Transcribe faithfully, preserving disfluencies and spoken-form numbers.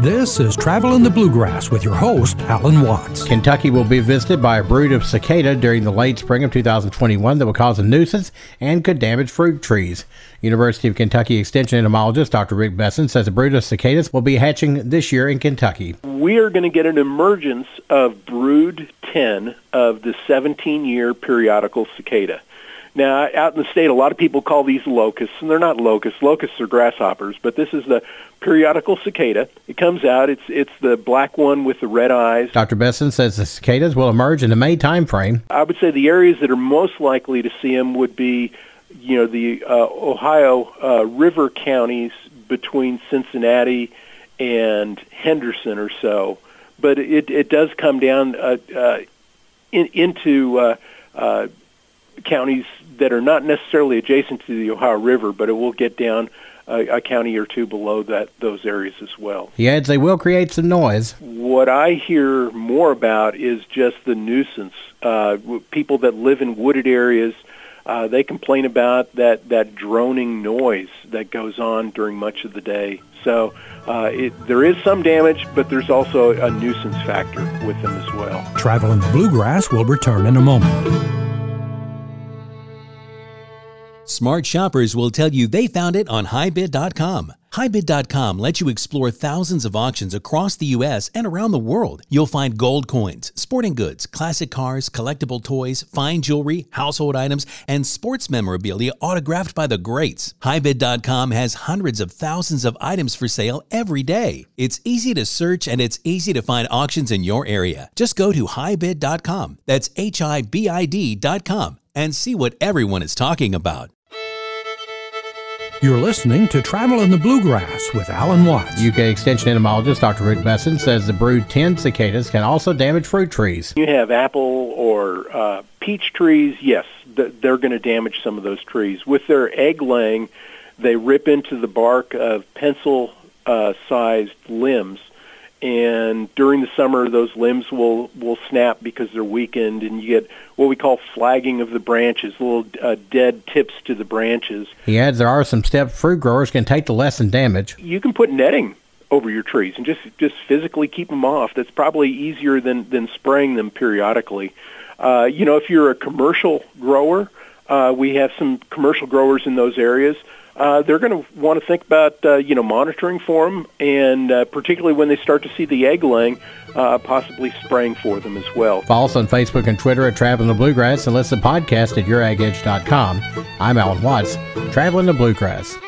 This is Travel in the Bluegrass with your host, Alan Watts. Kentucky will be visited by a brood of cicada during the late spring of two thousand twenty-one that will cause a nuisance and could damage fruit trees. University of Kentucky Extension entomologist Doctor Rick Besson says a brood of cicadas will be hatching this year in Kentucky. We are going to get an emergence of brood ten of the seventeen-year periodical cicada. Now, out in the state, a lot of people call these locusts, and they're not locusts. Locusts are grasshoppers, but this is the periodical cicada. It comes out. It's it's the black one with the red eyes. Doctor Besson says the cicadas will emerge in the May time frame. I would say the areas that are most likely to see them would be, you know, the uh, Ohio uh, River counties between Cincinnati and Henderson or so. But it, it does come down uh, uh, in, into uh, uh, counties that are not necessarily adjacent to the Ohio River, but it will get down a, a county or two below that those areas as well. He adds they will create some noise. What I hear more about is just the nuisance. Uh, people that live in wooded areas, uh, they complain about that, that droning noise that goes on during much of the day. So uh, it, there is some damage, but there's also a nuisance factor with them as well. Travel in the Bluegrass will return in a moment. Smart shoppers will tell you they found it on Hi Bid dot com. Hi Bid dot com lets you explore thousands of auctions across the U S and around the world. You'll find gold coins, sporting goods, classic cars, collectible toys, fine jewelry, household items, and sports memorabilia autographed by the greats. Hi Bid dot com has hundreds of thousands of items for sale every day. It's easy to search and it's easy to find auctions in your area. Just go to Hi Bid dot com. That's H I B I D dot com and see what everyone is talking about. You're listening to Travel in the Bluegrass with Alan Watts. U K Extension entomologist Doctor Rick Besson says the brood ten cicadas can also damage fruit trees. You have apple or uh, peach trees, yes, th- they're going to damage some of those trees. With their egg laying, they rip into the bark of pencil-sized uh, limbs, and during the summer, those limbs will, will snap because they're weakened, and you get what we call flagging of the branches, little uh, dead tips to the branches. He adds there are some steps fruit growers can take to lessen damage. You can put netting over your trees and just, just physically keep them off. That's probably easier than, than spraying them periodically. Uh, you know, if you're a commercial grower, uh, we have some commercial growers in those areas. Uh, they're going to want to think about, uh, you know, monitoring for them, and uh, particularly when they start to see the egg laying, uh, possibly spraying for them as well. Follow us on Facebook and Twitter at Traveling the Bluegrass and listen to the podcast at your ag edge dot com. I'm Alan Watts, Traveling the Bluegrass.